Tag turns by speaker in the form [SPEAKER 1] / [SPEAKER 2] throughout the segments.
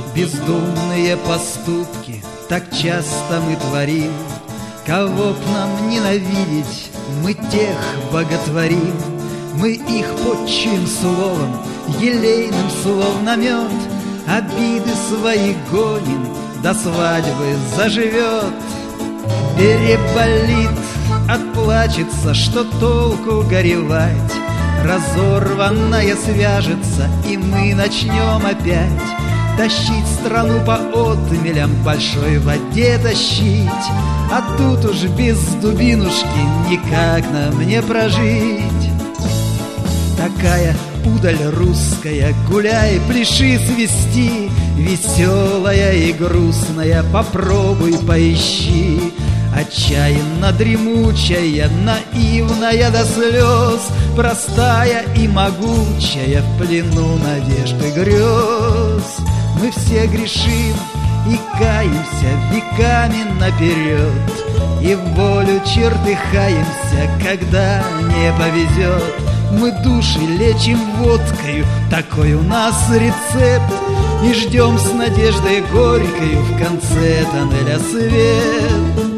[SPEAKER 1] Бездумные поступки так часто мы творим. Кого б нам ненавидеть, мы тех боготворим. Мы их подчим словом, елейным словно мед. Обиды свои гоним, до свадьбы заживет. Переболит, отплачется, что толку горевать. Разорванная свяжется, и мы начнем опять тащить страну по отмелям, в большой воде тащить. А тут уж без дубинушки никак нам не прожить. Такая удаль русская, гуляй, пляши, свисти, веселая и грустная, попробуй поищи. Отчаянно дремучая, наивная до слез, простая и могучая, в плену надежд и грез. Мы все грешим и каемся веками наперед, и в волю чертыхаемся, когда не повезет. Мы души лечим водкою, такой у нас рецепт, и ждем с надеждой горькою в конце тоннеля свет.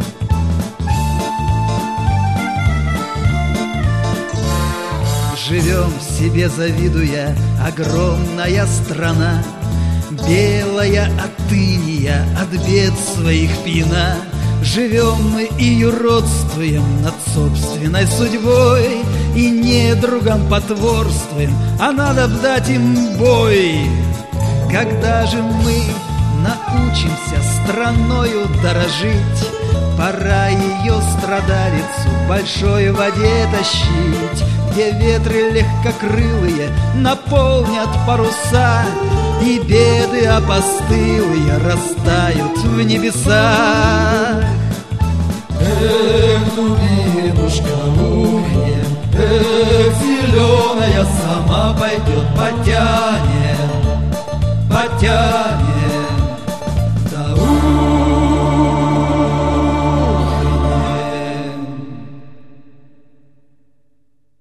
[SPEAKER 1] Живем себе завидуя, огромная страна, белая от иния, от бед своих пьяна. Живем мы и юродствуем над собственной судьбой, и недругам потворствуем, а надо б дать им бой. Когда же мы научимся страною дорожить, пора ее страдалицу в большой воде тащить, где ветры легкокрылые наполнят паруса, и беды опостылые растают в небесах.
[SPEAKER 2] Эх, дубинушка, ухнем, эх, зеленая сама пойдет, потянет.